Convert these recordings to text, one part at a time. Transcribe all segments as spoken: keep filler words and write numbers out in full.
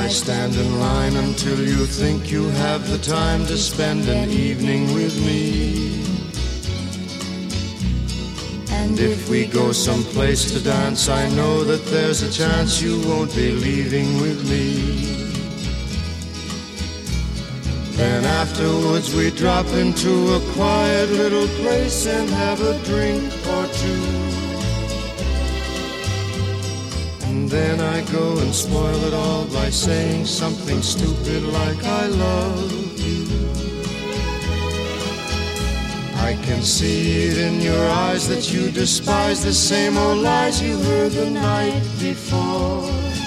I stand in line until you think you have the time to spend an evening with me. And if we go someplace to dance, I know that there's a chance you won't be leaving with me. Then afterwards we drop into a quiet little place and have a drink or two. And then I go and spoil it all by saying something stupid like I love you. I can see it in your eyes that you despise the same old lies you heard the night before.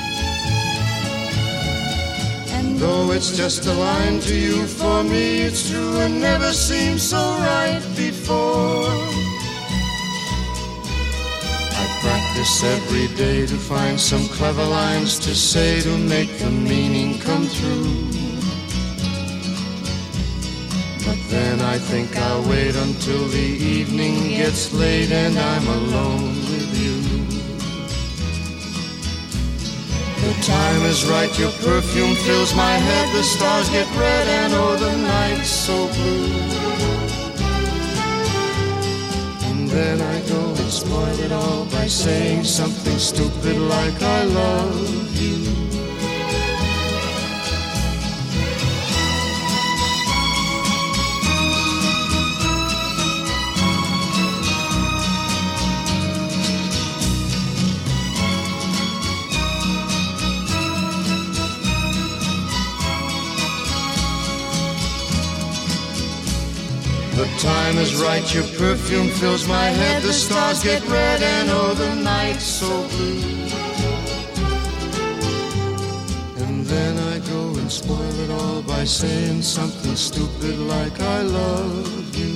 Though it's just a line to you, for me it's true and never seemed so right before. I practice every day to find some clever lines to say to make the meaning come through. But then I think I'll wait until the evening gets late and I'm alone with you. The time is right, your perfume fills my head, the stars get red and oh, the night's so blue. And then I go and spoil it all by saying something stupid like I love you. The time is right, your perfume fills my head, the stars get red and oh, the night's so blue. And then I go and spoil it all by saying something stupid like I love you.